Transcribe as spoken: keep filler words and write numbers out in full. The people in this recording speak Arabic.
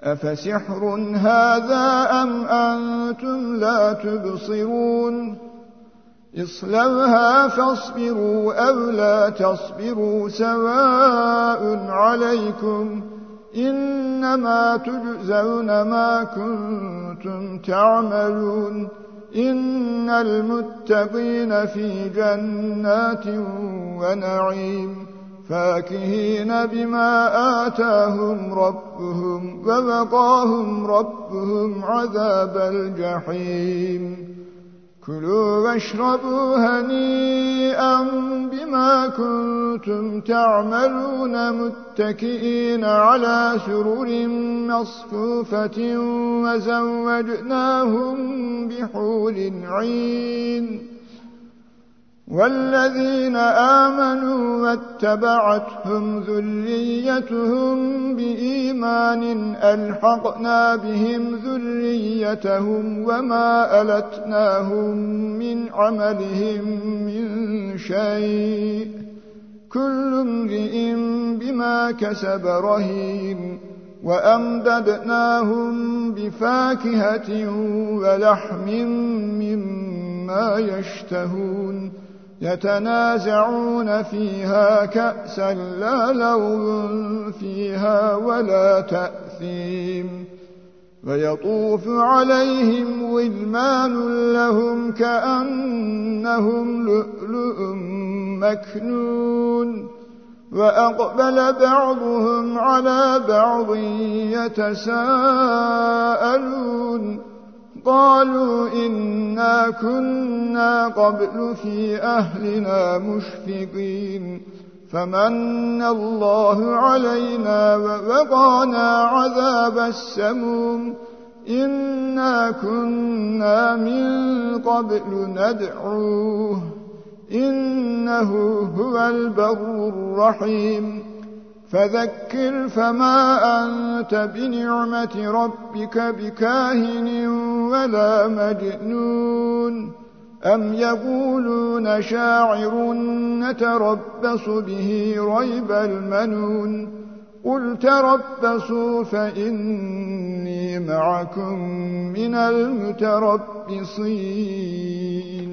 أفسحر هذا أم أنتم لا تبصرون اصلوها فاصبروا أو لا تصبروا سواء عليكم إنما تجزون ما كنتم تعملون إن المتقين في جنات ونعيم فاكهين بما آتاهم ربهم ووقاهم ربهم عذاب الجحيم كلوا واشربوا هنيئا بما كنتم تعملون متكئين على سرر مصفوفة وزوجناهم بحور عين والذين آمنوا واتبعتهم ذريتهم بإيمان ألحقنا بهم ذريتهم وما ألتناهم من عملهم من شيء كل امرئ بما كسب رهين وأمددناهم بفاكهة ولحم مما يشتهون يتنازعون فيها كأسا لا لغو فيها ولا تأثيم ويطوف عليهم ولمان لهم كأنهم لؤلؤ مكنون وأقبل بعضهم على بعض يتساءلون قالوا إنا كنا قبل في أهلنا مشفقين فمن الله علينا ووقانا عذاب السموم إنا كنا من قبل ندعوه إنه هو البر الرحيم فذكر فما أنت بنعمة ربك بكاهن ولا مجنون أم يقولون شاعر نتربص به ريب المنون قل تربصوا فإني معكم من المتربصين